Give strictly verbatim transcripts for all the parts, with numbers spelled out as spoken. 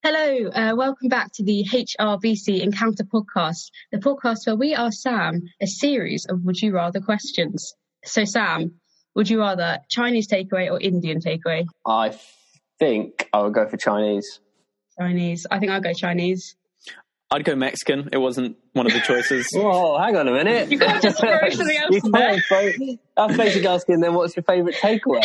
Hello, uh, welcome back to the H R B C Encounter podcast, the podcast where we ask Sam a series of would you rather questions. So Sam, would you rather Chinese takeaway or Indian takeaway? I think I would go for Chinese. Chinese. I think I'll go Chinese. I'd go Mexican. It wasn't one of the choices. Whoa, hang on a minute. You can't just throw something else in there. That's basically asking then what's your favourite takeaway?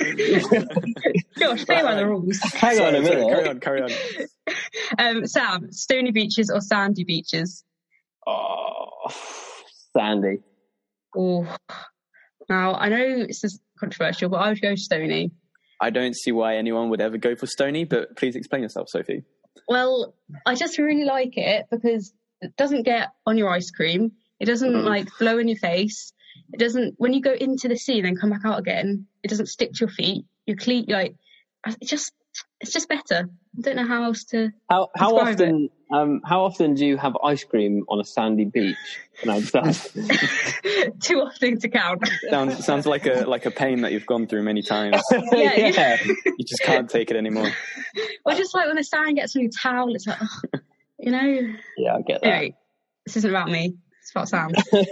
Gosh, play by the rules. Hang on a minute. Carry on, carry on. Um, Sam, stony beaches or sandy beaches? Oh, sandy. Oh, now I know this is controversial, but I would go stony. I don't see why anyone would ever go for stony, but please explain yourself, Sophie. Well, I just really like it because it doesn't get on your ice cream. It doesn't mm. like blow in your face. It doesn't, when you go into the sea and then come back out again, it doesn't stick to your feet. You're clean, like, it just, it's just better. I don't know how else to How how often it. um how often do you have ice cream on a sandy beach? No, Too often to count. Sounds sounds like a like a pain that you've gone through many times. yeah, yeah. You just can't take it anymore. Well, just like when the sand gets on your towel, it's like, oh, you know. Yeah, I get that. Anyway, this isn't about me. It's about Sam.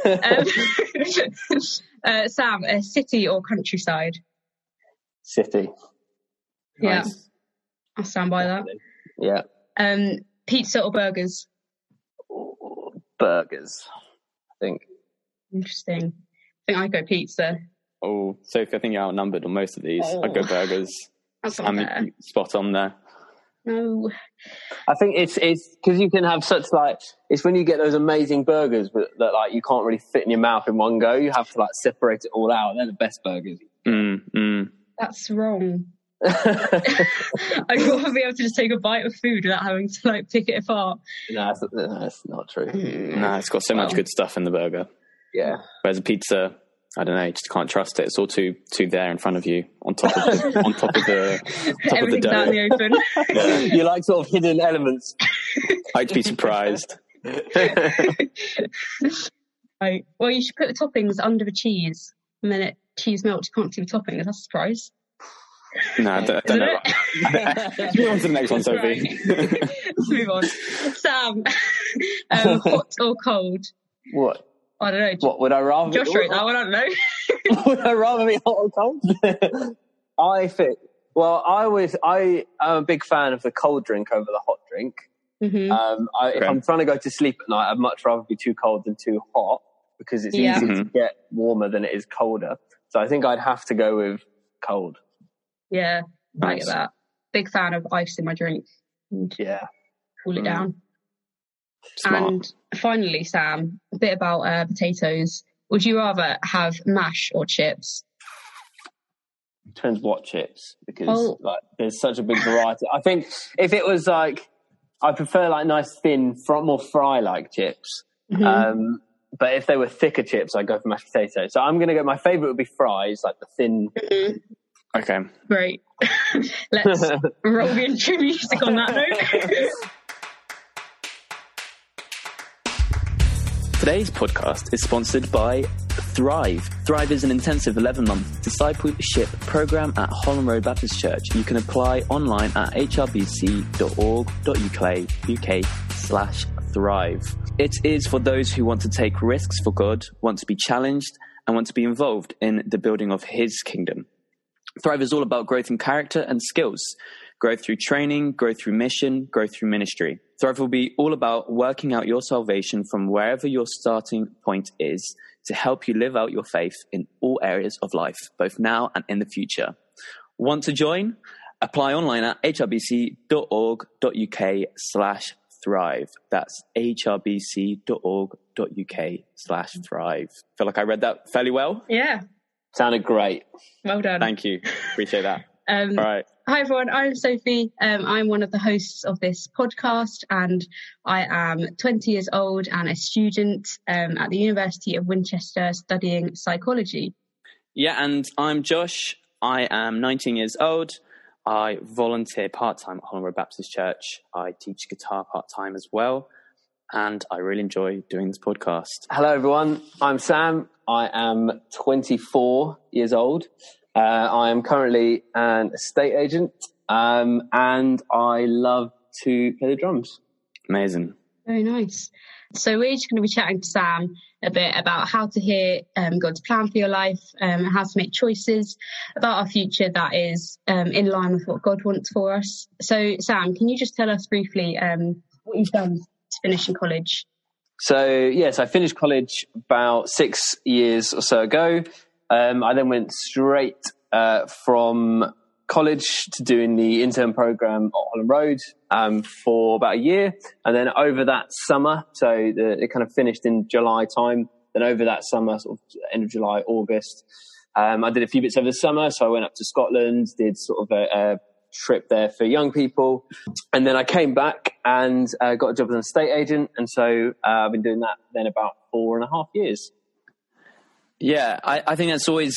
um, uh, Sam, a city or countryside? City. Yeah. Nice. I'll stand by that. Yeah. Um, pizza or burgers? Burgers, I think. Interesting. I think I'd go pizza. Oh, Sophie, I think you're outnumbered on most of these. Oh. I'd go burgers. That's not I'm fair. spot on there. No. I think it's it's because you can have such like it's when you get those amazing burgers that, that like you can't really fit in your mouth in one go. You have to like separate it all out. They're the best burgers. Mm, mm. That's wrong. I'd rather be able to just take a bite of food without having to like pick it apart. No, that's, that's not true. Mm. Nah, it's got so well. much good stuff in the burger. Yeah. Whereas a pizza, I don't know, you just can't trust it. It's all too too there in front of you, on top of the on top of the top of the Everything's dough. out in the open. Yeah. You like sort of hidden elements. I'd be surprised. Right. Well, you should put the toppings under the cheese, and then it cheese melts. You can't see the toppings. That's a surprise. No, I don't, I don't know. Let's move on to the next one, Sophie. Right. Let's move on. Sam, um, hot or cold? What? I don't know. What would I rather? Josh be, wrote that one. I don't know. Would I rather be hot or cold? I think. Well, I always I am a big fan of the cold drink over the hot drink. Mm-hmm. Um, I, Okay. If I'm trying to go to sleep at night, I'd much rather be too cold than too hot because it's Yeah. easy Mhm. to get warmer than it is colder. So I think I'd have to go with cold. Yeah, I Nice. get that. Big fan of ice in my drink. And Yeah. cool it Mm. down. Smart. And finally, Sam, a bit about uh, potatoes. Would you rather have mash or chips? Depends what chips because Oh. like there's such a big variety. I think if it was like I prefer like nice thin, fr- more fry like chips. Mhm. Um, but if they were thicker chips, I'd go for mashed potatoes. So I'm gonna go. My favourite would be fries, like the thin. Mhm. Okay. Great. Let's roll the intro music on that note. Today's podcast is sponsored by Thrive. Thrive is an intensive eleven-month discipleship program at Holland Road Baptist Church. You can apply online at hrbc.org.uk slash thrive. It is for those who want to take risks for God, want to be challenged, and want to be involved in the building of His kingdom. Thrive is all about growth in character and skills. Growth through training, growth through mission, growth through ministry. Thrive will be all about working out your salvation from wherever your starting point is to help you live out your faith in all areas of life, both now and in the future. Want to join? Apply online at hrbc.org.uk slash thrive. That's hrbc.org.uk slash thrive. Feel like I read that fairly well? Yeah, Sounded great. well done. Thank you. Appreciate that. Um, All right. Hi everyone, I'm Sophie. Um, I'm one of the hosts of this podcast and I am twenty years old and a student um, at the University of Winchester studying psychology. Yeah, and I'm Josh. I am nineteen years old. I volunteer part-time at Holland Road Baptist Church. I teach guitar part-time as well. And I really enjoy doing this podcast. Hello, everyone. I'm Sam. I am twenty-four years old. Uh, I am currently an estate agent, um, and I love to play the drums. Amazing. Very nice. So we're just going to be chatting to Sam a bit about how to hear um, God's plan for your life, um, how to make choices about our future that is um, in line with what God wants for us. So Sam, can you just tell us briefly um, what you've done to finish in college? So yes, I finished college about six years or so ago. Um, I then went straight uh, from college to doing the intern program at Holland Road um, for about a year. And then over that summer, so the, it kind of finished in July time. Then over that summer, sort of end of July, August, um, I did a few bits over the summer. So I went up to Scotland, did sort of a, a trip there for young people. And then I came back and uh, got a job as an estate agent. And so uh, I've been doing that then about four and a half years. Yeah, I, I think that's always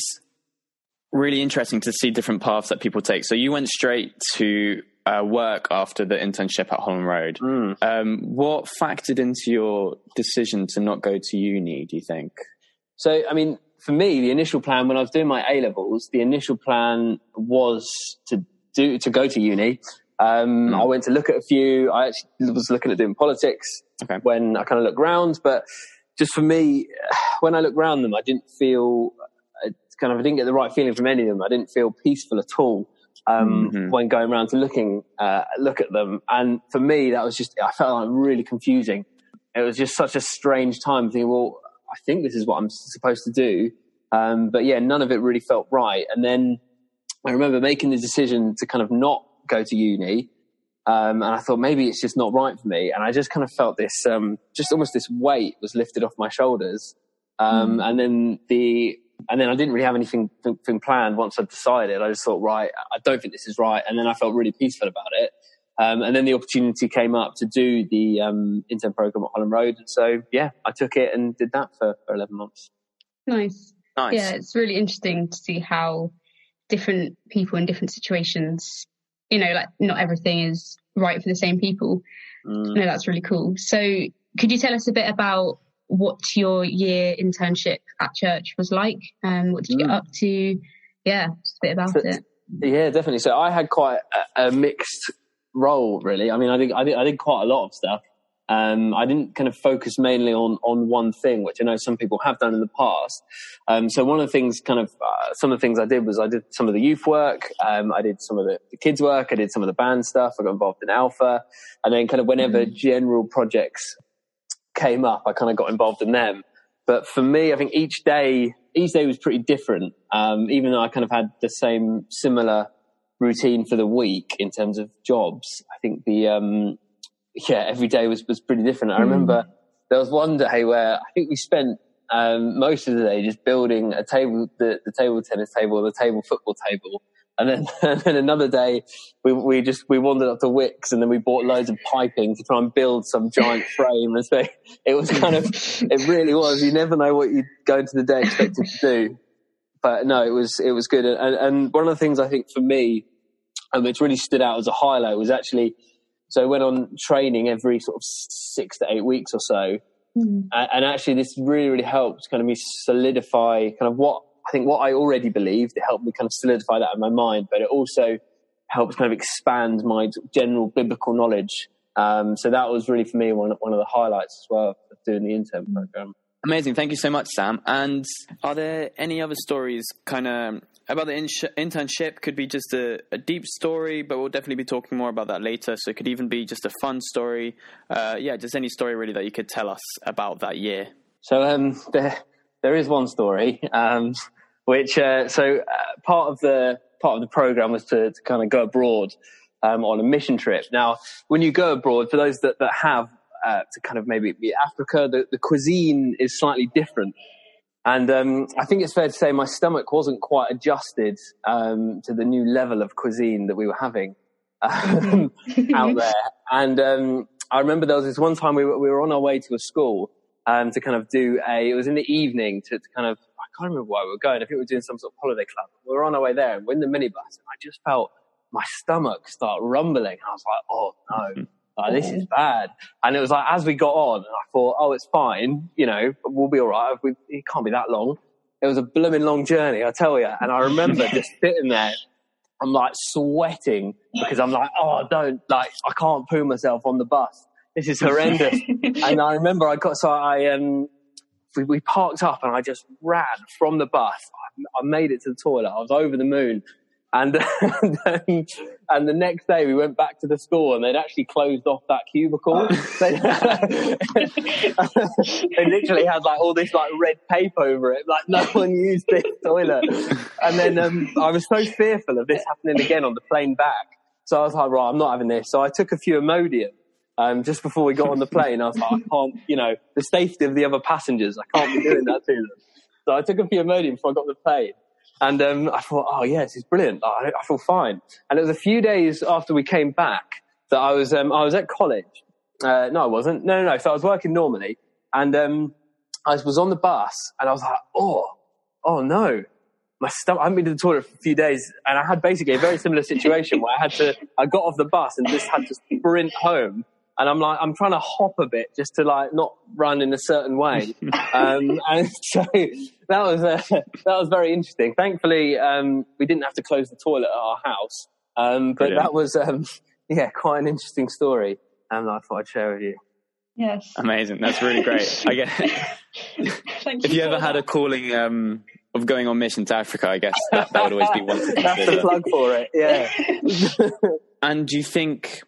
really interesting to see different paths that people take. So you went straight to uh, work after the internship at Holland Road. Mm. Um, what factored into your decision to not go to uni, do you think? So, I mean, for me, the initial plan when I was doing my A-levels, the initial plan was to do to go to uni. Um, mm. I went to look at a few. I actually was looking at doing politics okay. when I kind of looked around. But just for me, when I looked around them, I didn't feel... kind of I didn't get the right feeling from any of them. I didn't feel peaceful at all um, mm-hmm. when going around to looking uh, look at them. And for me, that was just I felt like really confusing. It was just such a strange time thinking, well, I think this is what I'm supposed to do, um, but yeah, none of it really felt right. And then I remember making the decision to kind of not go to uni, um, and I thought maybe it's just not right for me. And I just kind of felt this, um, just almost this weight was lifted off my shoulders. Um, mm. And then the And then I didn't really have anything, anything planned once I decided. I just thought, right, I don't think this is right. And then I felt really peaceful about it. Um, and then the opportunity came up to do the um, intern program at Holland Road. And so, yeah, I took it and did that for, for eleven months. Nice. Nice. Yeah, it's really interesting to see how different people in different situations, you know, like not everything is right for the same people. Mm. No, that's really cool. So could you tell us a bit about what your year internship at church was like, and um, what did you get up to? Yeah, just a bit about so, it. Yeah, definitely. So I had quite a, a mixed role, really. I mean, I think I did, I did quite a lot of stuff. Um, I didn't kind of focus mainly on on one thing, which I know some people have done in the past. Um, so one of the things, kind of, uh, some of the things I did was I did some of the youth work. Um, I did some of the, the kids work. I did some of the band stuff. I got involved in Alpha, and then kind of whenever mm-hmm. general projects came up, I kind of got involved in them. But for me, I think each day, each day was pretty different. Um, even though I kind of had the same similar routine for the week in terms of jobs, I think the, um, yeah, every day was, was pretty different. I remember mm. there was one day where I think we spent, um, most of the day just building a table, the, the table tennis table, the table football table. And then, and then another day, we we just we wandered up to Wickes, and then we bought loads of piping to try and build some giant frame. And so it was kind of, it really was. You never know what you go into the day expected to do. But no, it was it was good. And, and one of the things I think for me, um, which really stood out as a highlight, was actually, so I went on training every sort of six to eight weeks or so, mm. and, and actually this really really helped kind of me solidify kind of what. I think what I already believed. It helped me kind of solidify that in my mind, but it also helped kind of expand my general biblical knowledge. Um, so that was really, for me, one, one of the highlights as well of doing the intern program. Amazing. Thank you so much, Sam. And are there any other stories kind of about the in- internship? Could be just a, a deep story, but we'll definitely be talking more about that later. So it could even be just a fun story. Uh, yeah, just any story really that you could tell us about that year. So um, there, there is one story. Um, Which uh, so uh, part of the part of the program was to, to kind of go abroad um, on a mission trip. Now, when you go abroad, for those that that have uh, to kind of maybe be Africa, the, the cuisine is slightly different, and um, I think it's fair to say my stomach wasn't quite adjusted um, to the new level of cuisine that we were having um, out there. And um, I remember there was this one time we were, we were on our way to a school um, to kind of do a. It was in the evening to, to kind of. I can't remember why we were going. I think we were doing some sort of holiday club. We were on our way there, and we're in the minibus, and I just felt my stomach start rumbling. I was like, oh no, like, this is bad. And it was like, as we got on, and I thought, oh, it's fine, you know, we'll be all right. We, it can't be that long. It was a blooming long journey, I tell you. And I remember just sitting there, I'm like sweating because I'm like, oh, don't, like, I can't poo myself on the bus. This is horrendous. And I remember I got, so I, um, we, we parked up and I just ran from the bus. I, I made it to the toilet. I was over the moon. And, and, then, and the next day we went back to the school and they'd actually closed off that cubicle. they, they literally had like all this like red tape over it. Like no one used this toilet. And then um, I was so fearful of this happening again on the plane back. So I was like, right, I'm not having this. So I took a few Imodium um, just before we got on the plane. I was like, I can't, you know, the safety of the other passengers, I can't be doing that to them. So I took a few Imodium before I got on the plane. And um, I thought, oh, yeah, this is brilliant. I, I feel fine. And it was a few days after we came back that I was um, I was at college. Uh, no, I wasn't. No, no, no. So I was working normally. And um, I was on the bus and I was like, oh, oh, no. My stomach, I haven't been to the toilet for a few days. And I had basically a very similar situation where I had to, I got off the bus and just had to sprint home. And I'm like, I'm trying to hop a bit just to like not run in a certain way. Um, and so that was, uh, that was very interesting. Thankfully, um, we didn't have to close the toilet at our house. Um, but Brilliant. that was, um, yeah, quite an interesting story. And I thought I'd share with you. Yes. Amazing. That's really great. I guess Thank if you you ever had that. a calling, um, of going on mission to Africa, I guess that, that would always be one to consider. That's the plug for it. Yeah. And do you think,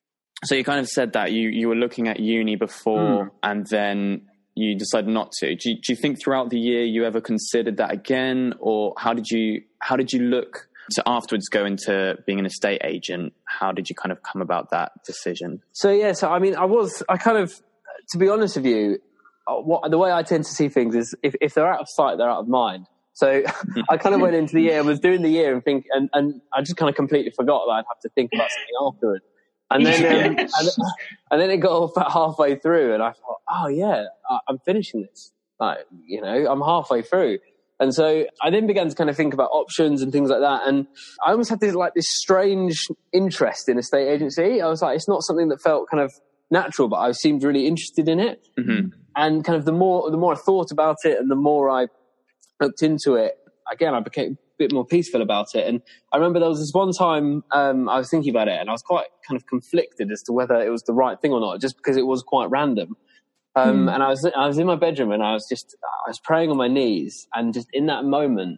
so you kind of said that you, you were looking at uni before mm. and then you decided not to. Do you, do you think throughout the year you ever considered that again? Or how did you, how did you look to afterwards go into being an estate agent? How did you kind of come about that decision? So, yeah, so I mean, I was, I kind of, to be honest with you, what, the way I tend to see things is if, if they're out of sight, they're out of mind. So I kind of went into the year and was doing the year and think, and, and I just kind of completely forgot that I'd have to think about something afterwards. And then, um, and, and then it got about halfway through, and I thought, "Oh yeah, I, I'm finishing this. Like, you know, I'm halfway through." And so I then began to kind of think about options and things like that. And I almost had this like this strange interest in estate agency. I was like, it's not something that felt kind of natural, but I seemed really interested in it. Mm-hmm. And kind of the more the more I thought about it, and the more I looked into it, again, I became bit more peaceful about it. And I remember there was this one time um, I was thinking about it and I was quite kind of conflicted as to whether it was the right thing or not, just because it was quite random. Um, mm. And I was I was in my bedroom and I was just I was praying on my knees, and just in that moment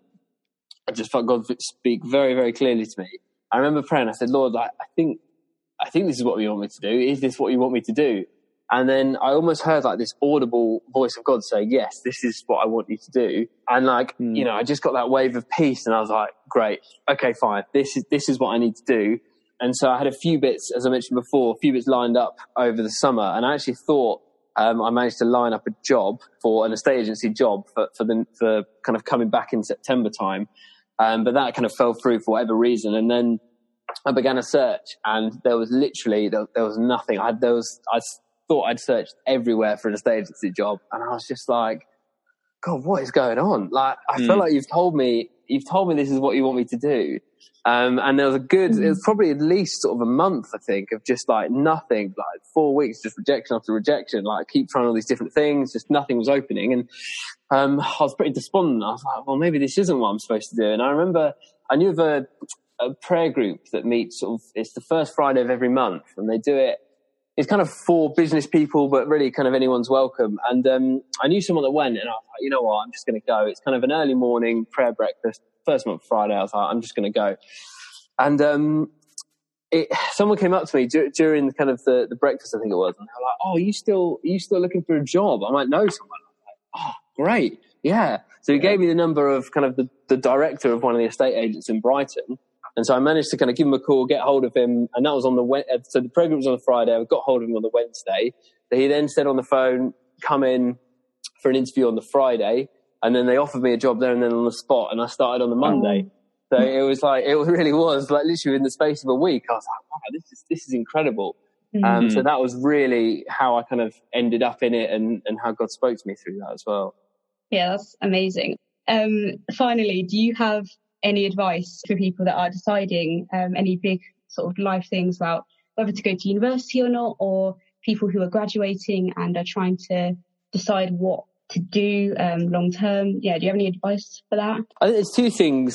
I just felt God speak very, very clearly to me. I remember praying. I said, Lord, like, I think I think this is what you want me to do. Is this what you want me to do? And then I almost heard like this audible voice of God say, yes, this is what I want you to do. And like, mm. you know, I just got that wave of peace and I was like, great, okay, fine. This is, this is what I need to do. And so I had a few bits, as I mentioned before, a few bits lined up over the summer. And I actually thought, um, I managed to line up a job for an estate agency job for, for the, for kind of coming back in September time. Um, but that kind of fell through for whatever reason. And then I began a search and there was literally, there, there was nothing. I had, there was, I thought I'd searched everywhere for an estate agency job, and I was just like, God, what is going on? Like, I mm. feel like you've told me, you've told me this is what you want me to do. Um, and there was a good, mm. it was probably at least sort of a month, I think, of just like nothing, like four weeks, just rejection after rejection. Like, I keep trying all these different things, just nothing was opening. And, um, I was pretty despondent. I was like, well, maybe this isn't what I'm supposed to do. And I remember I knew of a, a prayer group that meets sort of, it's the first Friday of every month, and they do it. It's kind of for business people, but really kind of anyone's welcome. And um, I knew someone that went, and I was like, you know what, I'm just going to go. It's kind of an early morning prayer breakfast, first month Friday. I was like, I'm just going to go. And um, it, someone came up to me d- during kind of the, the breakfast, I think it was, and they were like, oh, are you still, are you still looking for a job? I might know someone. I was like, oh, great. Yeah. So he gave me the number of kind of the, the director of one of the estate agents in Brighton. And so I managed to kind of give him a call, get hold of him, and that was on the, so the program was on the Friday, I got hold of him on the Wednesday. So he then said on the phone, come in for an interview on the Friday, and then they offered me a job there and then on the spot, and I started on the Monday. Oh. So it was like, it really was like literally in the space of a week, I was like, wow, this is, this is incredible. Mm-hmm. Um, so that was really how I kind of ended up in it, and, and how God spoke to me through that as well. Yeah, that's amazing. Um, finally, do you have any advice for people that are deciding um, any big sort of life things about whether to go to university or not, or people who are graduating and are trying to decide what to do um, long term? Yeah, do you have any advice for that? I think there's two things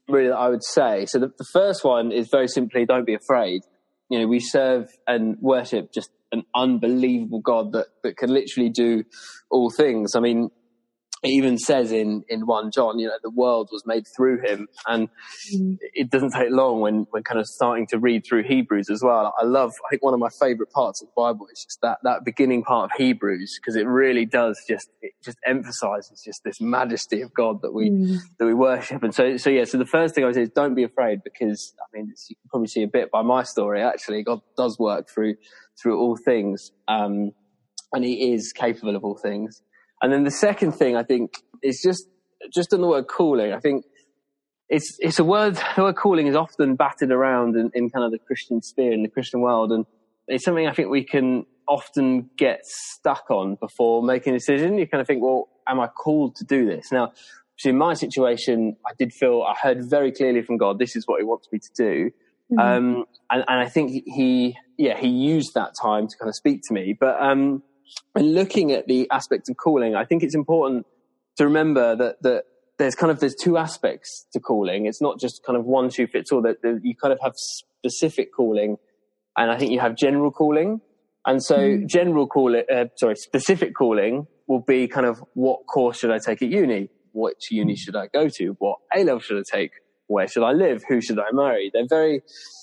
really that I would say. So the, the first one is very simply, don't be afraid. You know, we serve and worship just an unbelievable God that, that can literally do all things. I mean, it even says in, in First John, you know, the world was made through him. And mm. it doesn't take long when we're kind of starting to read through Hebrews as well. I love, I think one of my favorite parts of the Bible is just that, that beginning part of Hebrews, because it really does just, it just emphasizes just this majesty of God that we, mm. that we worship. And so, so yeah, so the first thing I would say is don't be afraid, because I mean, it's, you can probably see a bit by my story, actually, God does work through, through all things. Um, and he is capable of all things. And then the second thing I think is just, just on the word calling. I think it's, it's a word, the word calling is often battered around in, in kind of the Christian sphere, in the Christian world. And it's something I think we can often get stuck on before making a decision. You kind of think, well, am I called to do this? Now, so in my situation, I did feel, I heard very clearly from God, this is what he wants me to do. Mm-hmm. Um, and, and I think he, yeah, he used that time to kind of speak to me. But, um, when looking at the aspect of calling, I think it's important to remember that, that there's kind of, there's two aspects to calling. It's not just kind of one shoe fits all, that you kind of have specific calling, and I think you have general calling. And so mm. general calling, uh, sorry, specific calling will be kind of, what course should I take at uni? Which uni should I go to? What A level should I take? Where should I live? Who should I marry? They're very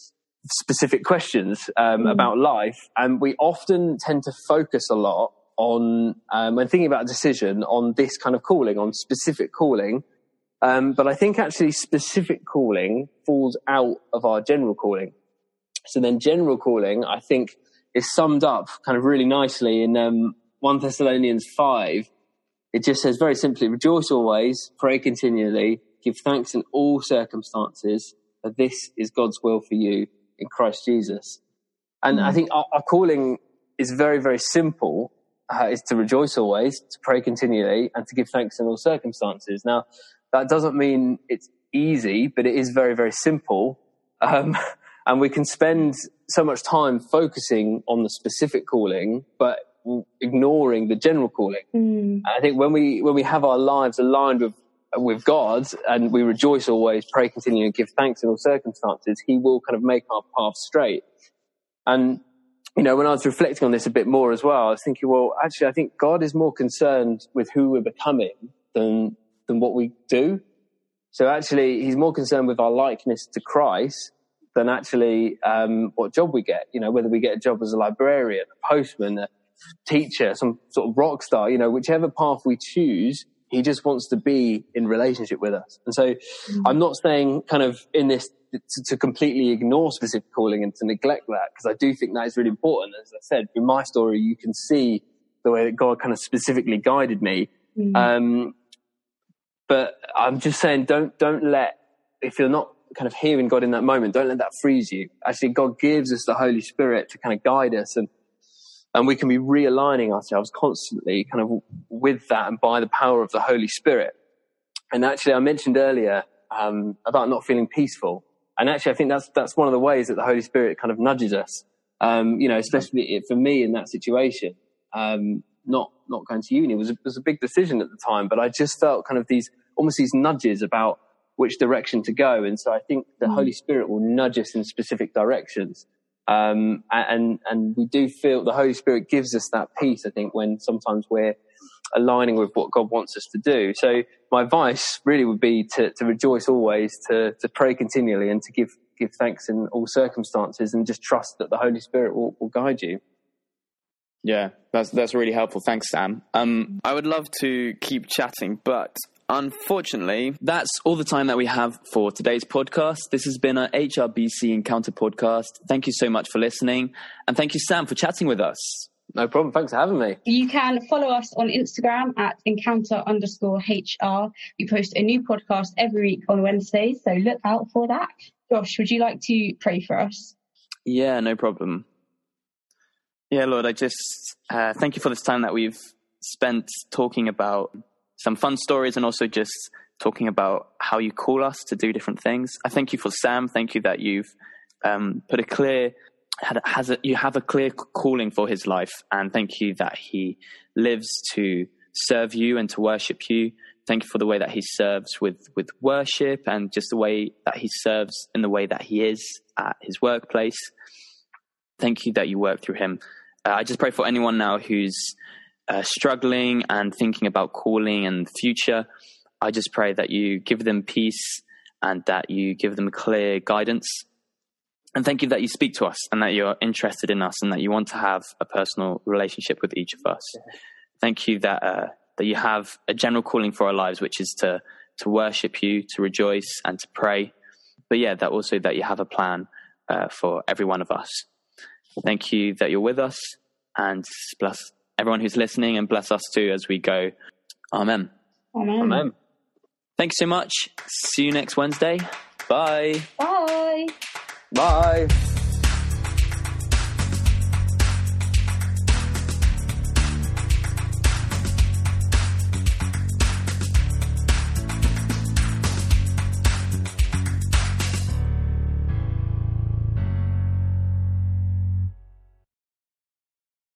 specific questions um, mm. about life, and we often tend to focus a lot on um, when thinking about a decision on this kind of calling, on specific calling, um, but I think actually specific calling falls out of our general calling. So then general calling, I think, is summed up kind of really nicely in um, First Thessalonians five. It just says very simply, rejoice always, pray continually, give thanks in all circumstances, for this is God's will for you in Christ Jesus. And mm. I think our, our calling is very, very simple. Uh, is to rejoice always, to pray continually, and to give thanks in all circumstances. Now, that doesn't mean it's easy, but it is very, very simple. Um, and we can spend so much time focusing on the specific calling, but ignoring the general calling. Mm. I think when we when we have our lives aligned with with God, and we rejoice always, pray continually, and give thanks in all circumstances, he will kind of make our path straight. And, you know, when I was reflecting on this a bit more as well, I was thinking, well, actually, I think God is more concerned with who we're becoming than than what we do. So actually, he's more concerned with our likeness to Christ than actually um, what job we get. You know, whether we get a job as a librarian, a postman, a teacher, some sort of rock star, you know, whichever path we choose, he just wants to be in relationship with us. And so mm-hmm. I'm not saying kind of in this to, to completely ignore specific calling and to neglect that, because I do think that is really important. As I said, in my story, you can see the way that God kind of specifically guided me. Mm-hmm. Um, but I'm just saying, don't, don't let, if you're not kind of hearing God in that moment, don't let that freeze you. Actually, God gives us the Holy Spirit to kind of guide us, and And we can be realigning ourselves constantly kind of with that and by the power of the Holy Spirit. And actually, I mentioned earlier um, about not feeling peaceful. And actually, I think that's that's one of the ways that the Holy Spirit kind of nudges us, um, you know, especially for me in that situation. Um, not not going to uni was a, was a big decision at the time, but I just felt kind of these, almost these nudges about which direction to go. And so I think the mm. Holy Spirit will nudge us in specific directions. Um, and, and we do feel the Holy Spirit gives us that peace, I think, when sometimes we're aligning with what God wants us to do. So my advice really would be to, to rejoice always, to, to pray continually, and to give, give thanks in all circumstances, and just trust that the Holy Spirit will, will guide you. Yeah, that's, that's really helpful. Thanks, Sam. Um, I would love to keep chatting, but unfortunately, that's all the time that we have for today's podcast. This has been a H R B C Encounter podcast. Thank you so much for listening. And thank you, Sam, for chatting with us. No problem. Thanks for having me. You can follow us on Instagram at encounter underscore HR. We post a new podcast every week on Wednesdays, so look out for that. Josh, would you like to pray for us? Yeah, no problem. Yeah, Lord, I just uh, thank you for this time that we've spent talking about some fun stories, and also just talking about how you call us to do different things. I thank you for Sam. Thank you that you've um, put a clear, has a, you have a clear calling for his life. And thank you that he lives to serve you and to worship you. Thank you for the way that he serves with, with worship, and just the way that he serves in the way that he is at his workplace. Thank you that you work through him. Uh, I just pray for anyone now who's uh, struggling and thinking about calling and the future. I just pray that you give them peace and that you give them clear guidance. And thank you that you speak to us and that you're interested in us and that you want to have a personal relationship with each of us. Thank you that uh, that you have a general calling for our lives, which is to to worship you, to rejoice and to pray. But yeah, that also that you have a plan uh, for every one of us. Thank you that you're with us, and bless everyone who's listening, and bless us too as we go. Amen. Amen. Amen. Thank you so much. See you next Wednesday. Bye. Bye. Bye.